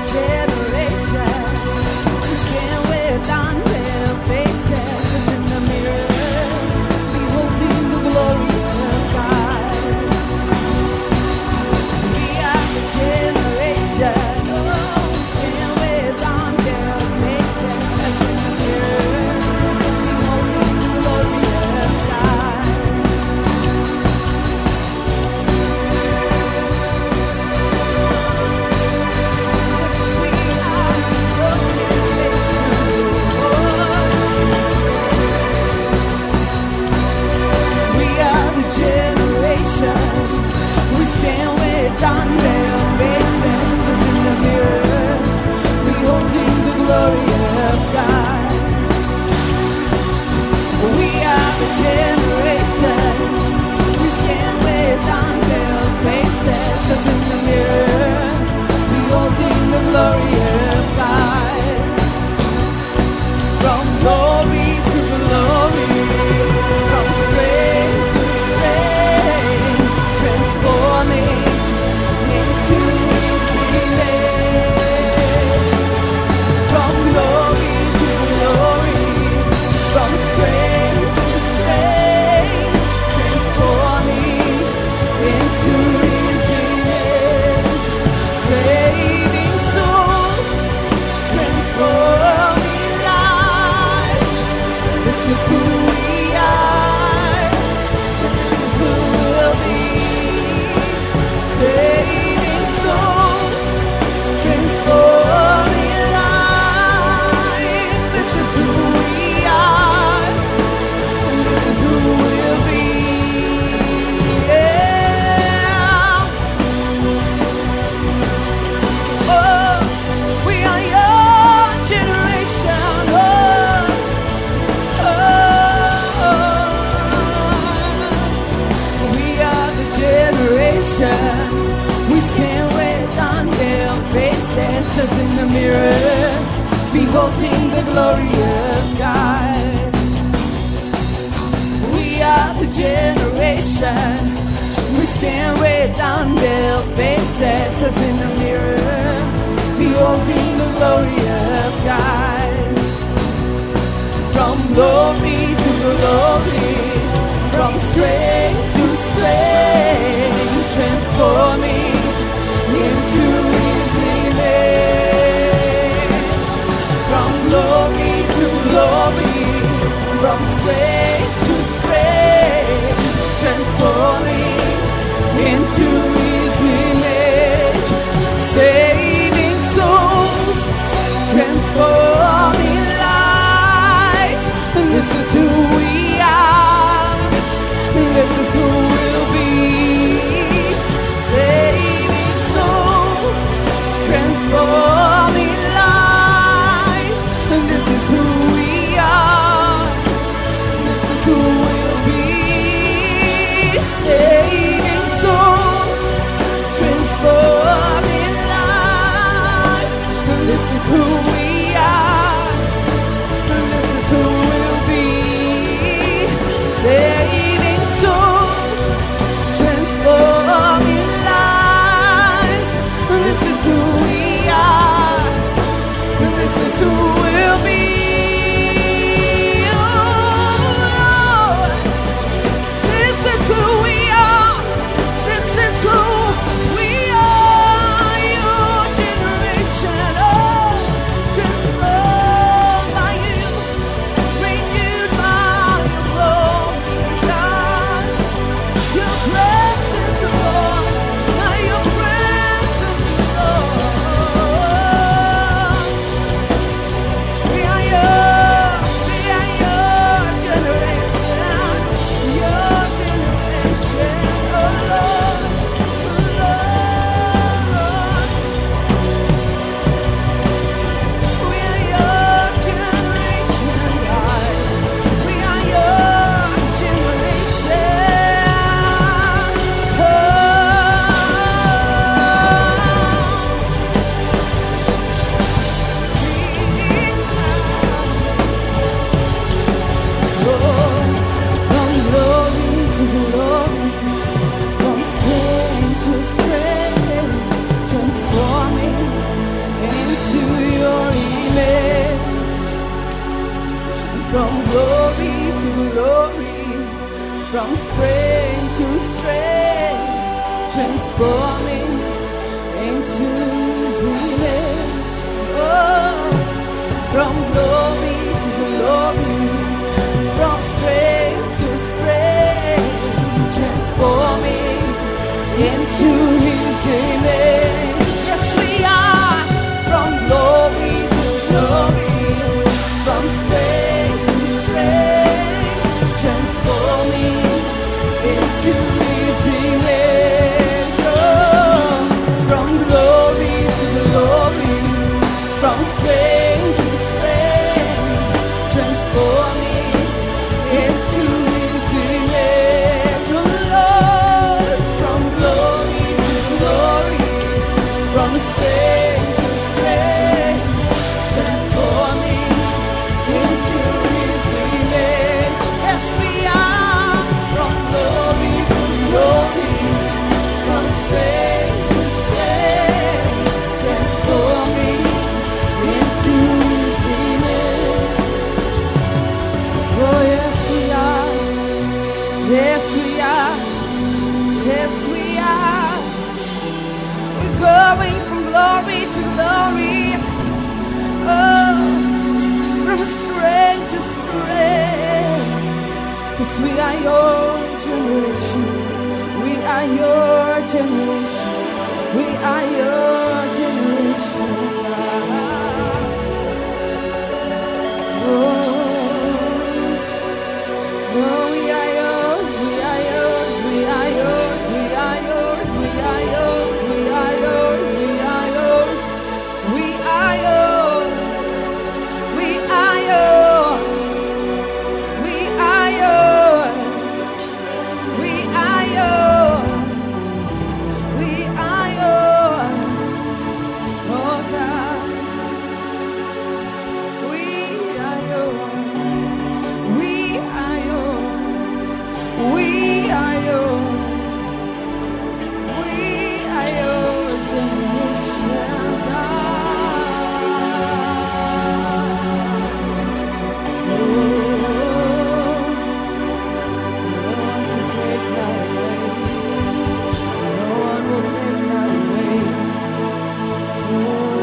generation who stand with unveiled faces in the mirror, beholding the glory of God. We are the generation who stand with unveiled faces in the mirror, beholding the glory of God. We stand with unveiled faces as in the mirror, beholding the glory of God. We are the generation. We stand with unveiled faces as in the mirror, beholding the glory of God. From glory to glory, from strength to strength, transforming into His image. From glory to glory, from strength to strength, transforming into His image. Saving souls, transforming lives. This is who we are. This is who we'll be. Saving souls, transforming lives. This is who we are. This is who we'll be. Yeah. Oh, we are your generation. We are the generation. We stand with unveiled faces as in the mirror, beholding the glory of God. We are the generation. We stand with unveiled faces as in the mirror, beholding the glory of God. From glory to glory, from strength to strength, transforming into His image. From glory to glory, from strength to strength, transforming into His image. Saving souls, transforming lives. And this is who we are. This is who we'll be. Saving souls, transforming lives. And this is who we are. This is who we'll be. Saving souls, transforming lives. And this is who we are. And this is who we'll be. Saving souls, transforming lives. And this is who we are. from strength to strength, transforming into His image. Oh, from glory to glory, from strength to strength, transforming into His image. Yes, we are from glory to glory, from strength to strength, transforming into His image. Oh, from glory to glory, from strength to strength, transforming into His image. Oh Lord, from glory to glory, from strength to strength, transforming into His image. Yes, we are from glory to glory, from strength to strength, transforming into His image. Oh yes, we are. Yes, we are. Yes, we are. We're going from glory to glory. Oh, from strength to strength. 'Cause we are your generation. We are your generation. We are your generation. Oh, oh, we are yours. We are yours. We are yours. We are yours. We are yours. We are yours. We are yours. We are yours. We are yours. We are yours. We are yours. We are yours. Oh God. We are yours. We are yours. We are yours. We are your generation, God. Oh, no one will take that away. No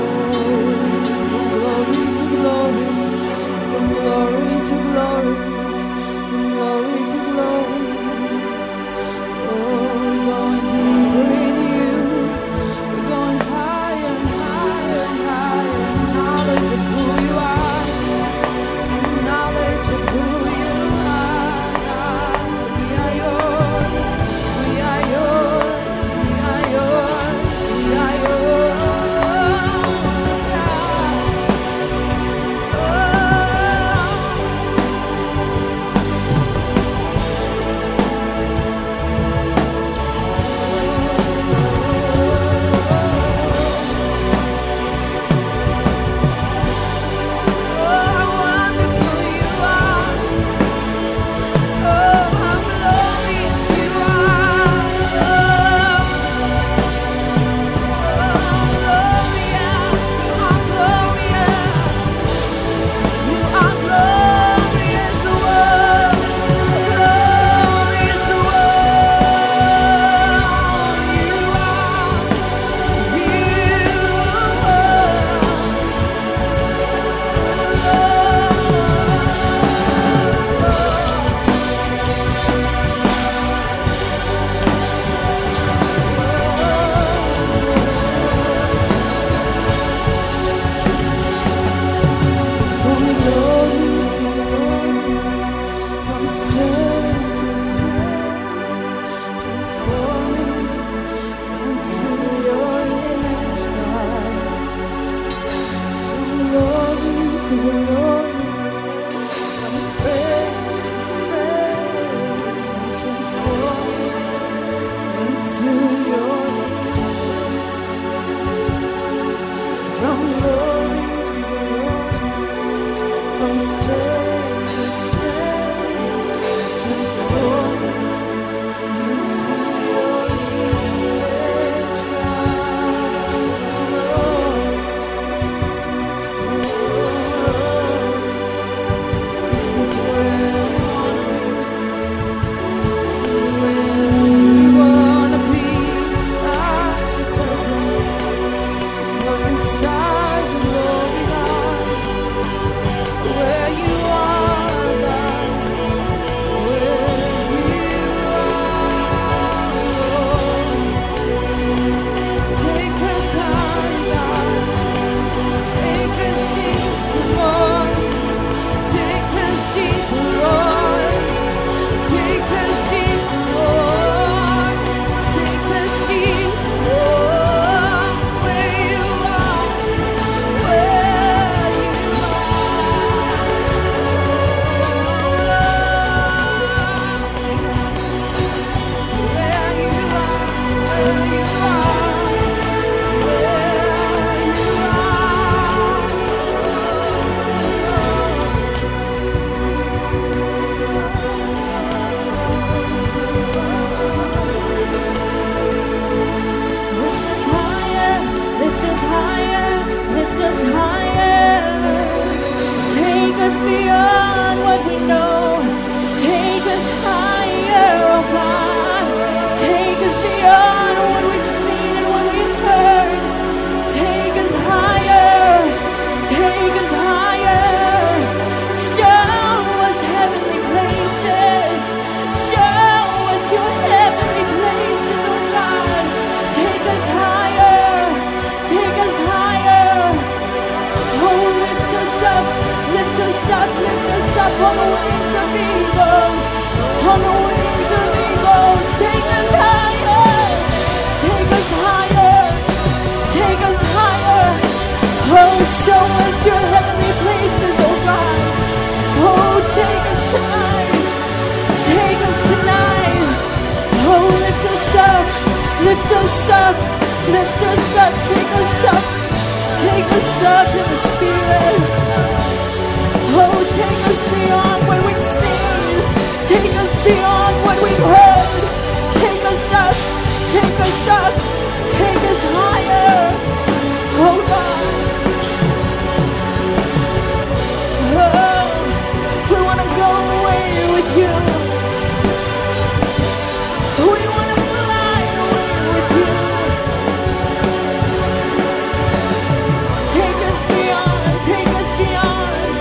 one will take that away. Oh, from glory to glory, from glory to glory, from glory to glory. Oh, we're going deeper in you. We're going higher and higher and higher in knowledge of who you are, in knowledge of who you are, God. We are yours. We are yours. We are yours. We are yours, God. Oh, how wonderful you are. Oh, how glorious you are. You are glorious, glorious, glorious you from glory to glory, from strength to strength, transforming into your image, God. From glory to glory, from strength to strength, transforming into your image. From glory to glory, from strength to strength, transforming into your image, God. This is where we want to be. on the wings of eagles. Take us higher. Take us higher. Take us higher. Oh, show us your heavenly places, oh God. Oh, take us tonight. Take us tonight. Oh, lift us up. Lift us up. Lift us up. Take us up. Take us up in the Spirit. Oh, take us beyond what we've seen. Take us beyond what we've heard. Take us up. Take us up. Take us higher. Oh, God. Oh, we want to go away with you. We want to fly away with you. Take us beyond. Take us beyond.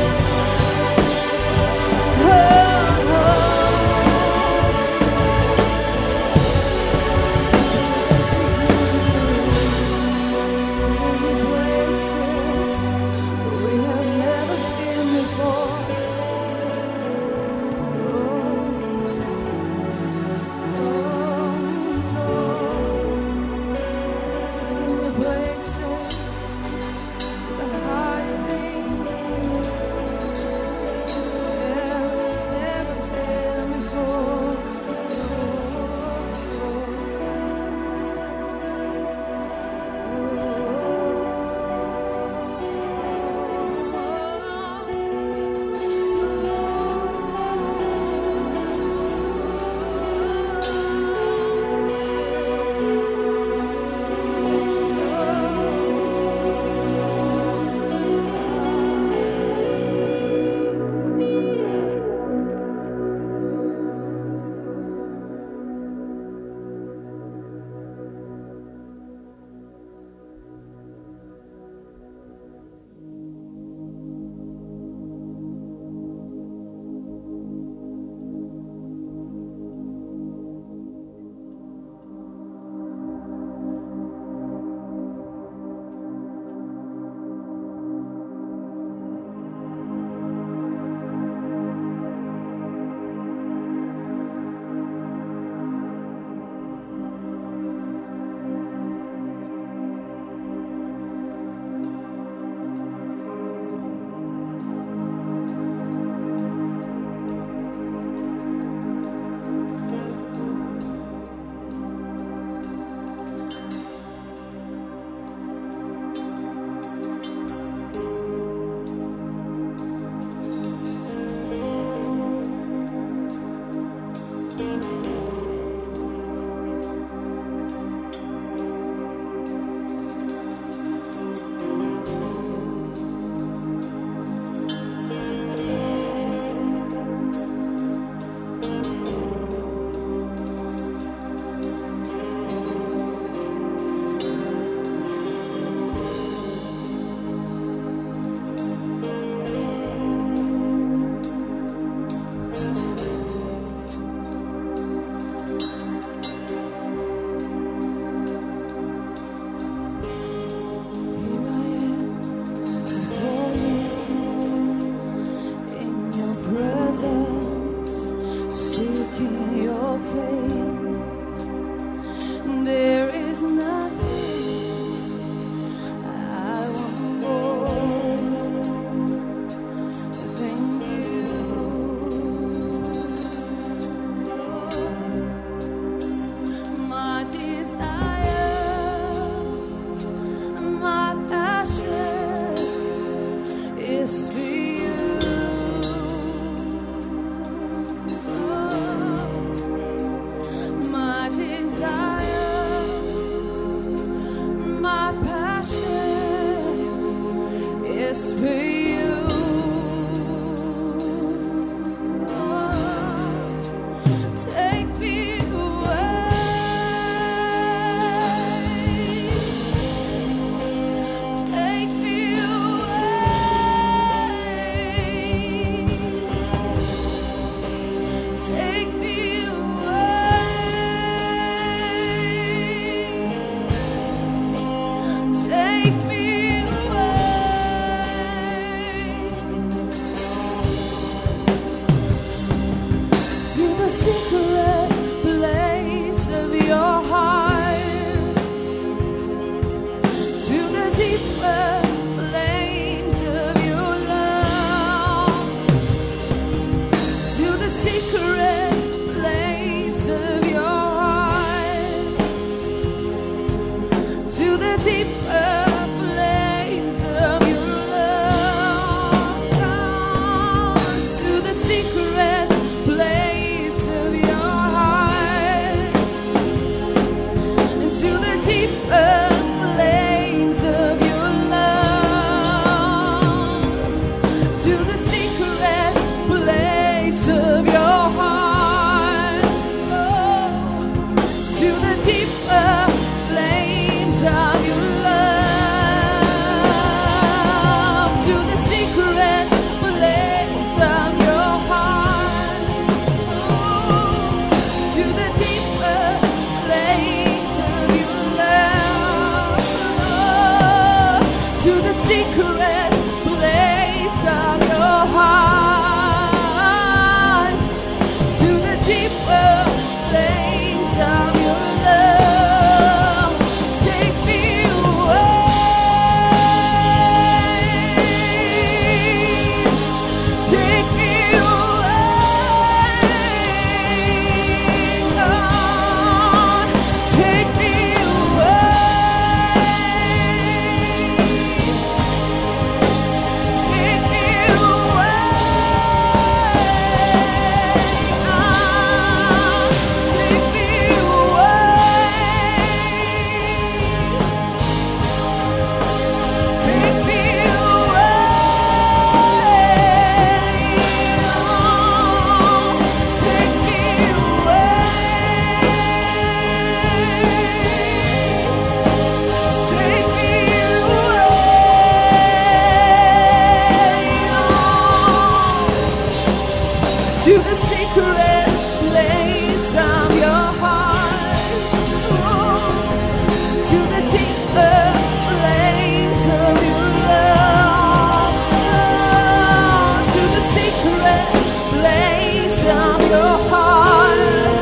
secret place of your heart, to the deeper place of your love. Take me away. Take me away. God, take me away. Take me away. Take me away. Take me to the secret place of your heart, to the deeper place of your love, to the secret place of your heart,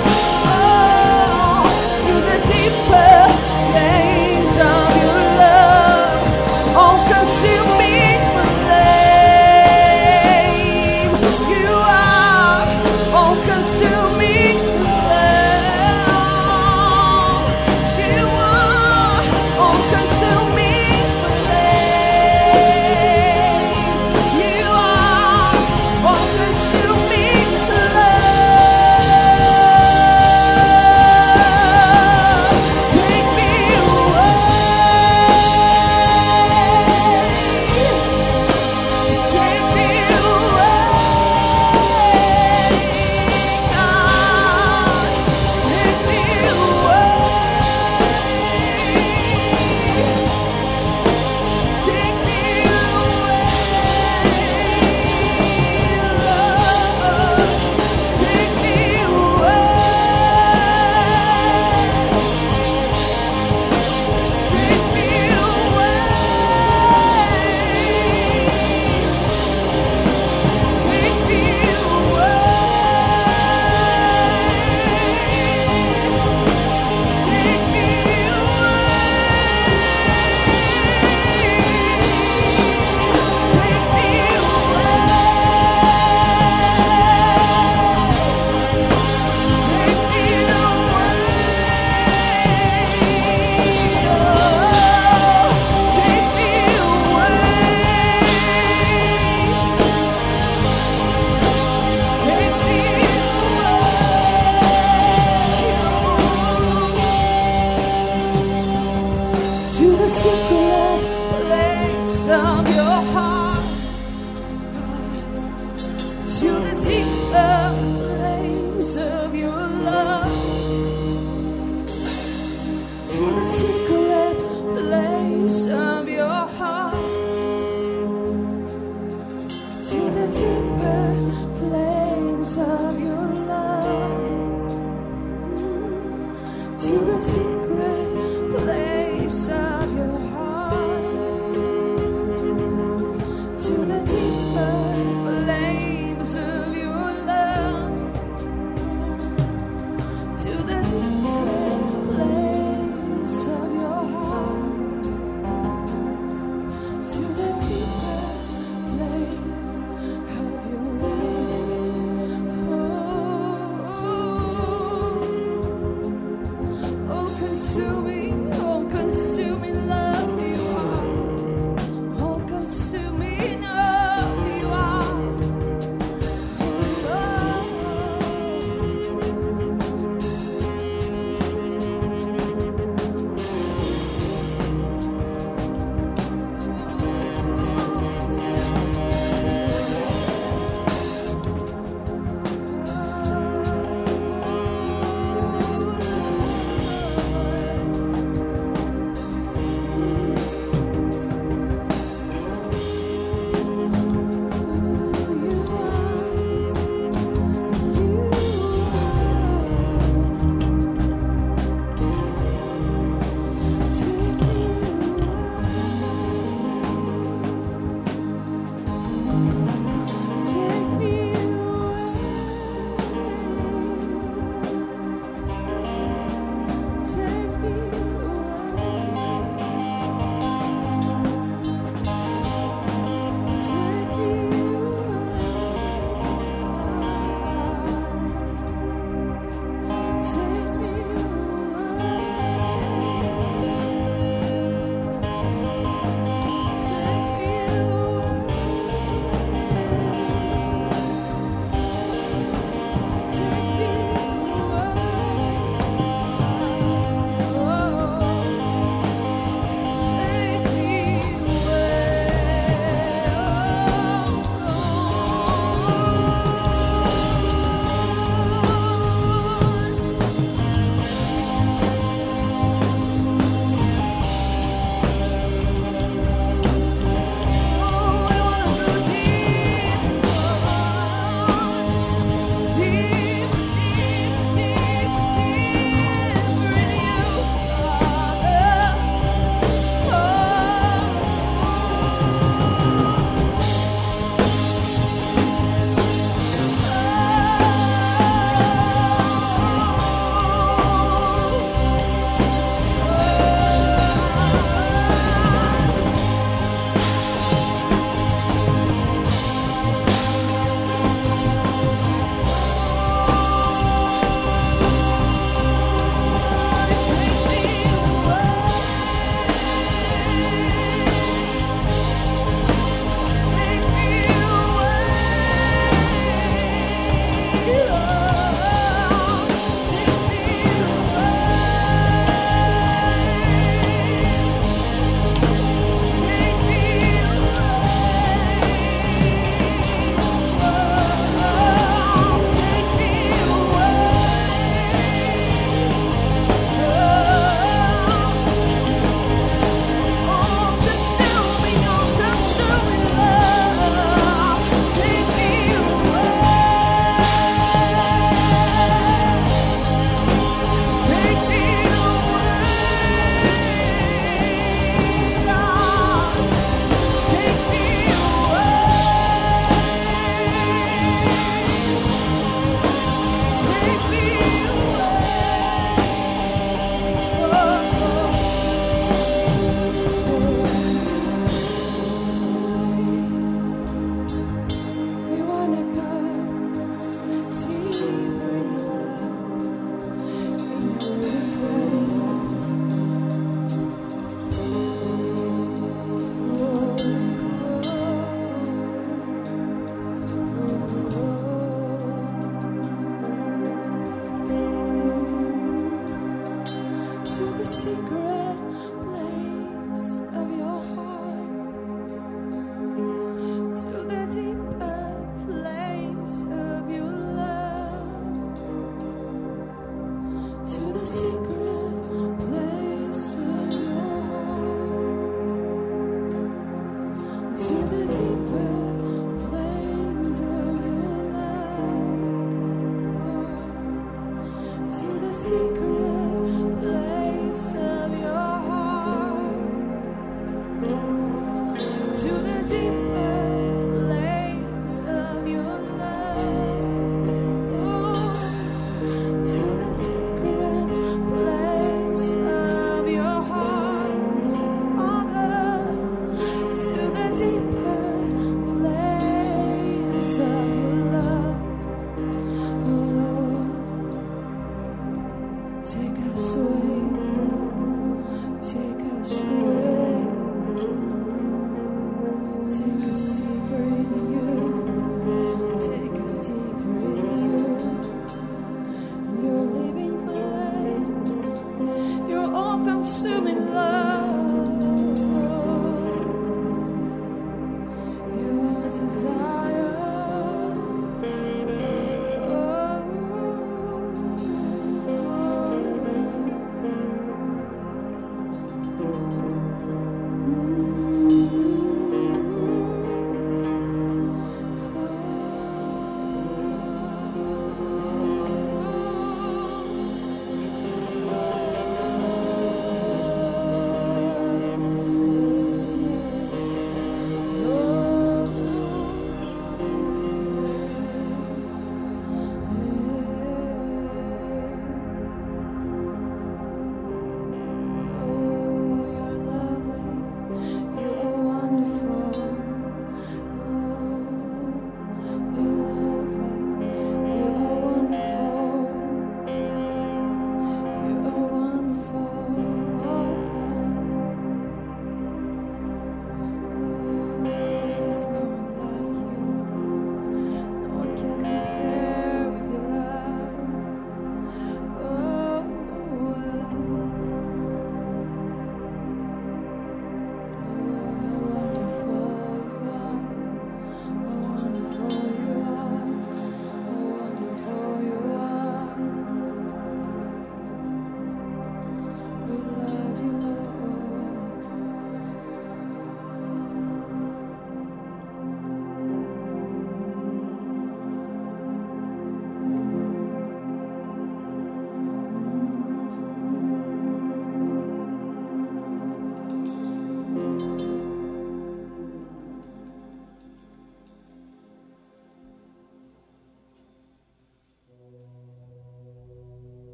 to the deeper place of your love. Oh, consuming flame, you are. Oh, consuming love, you are. Oh, consuming flame, you are. Oh, consuming love. Take me away. Take me away. God, take me away. Take me away. Love, take me away. Take me away. Take me away. Take me to the secret place of your heart, to the deeper place of your love, to the secret place of your heart, to the deeper place of your love, to the secret place of your heart,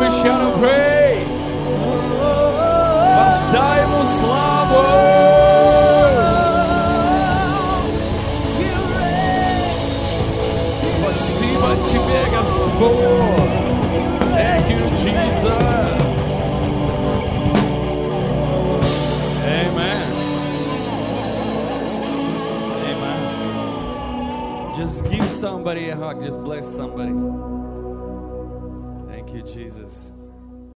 we shout a praise. Воздай ему славу. Спасибо тебе, Господь. Thank you, Jesus. Amen. Amen. Just give somebody a hug. Just bless somebody. Thank you, Jesus.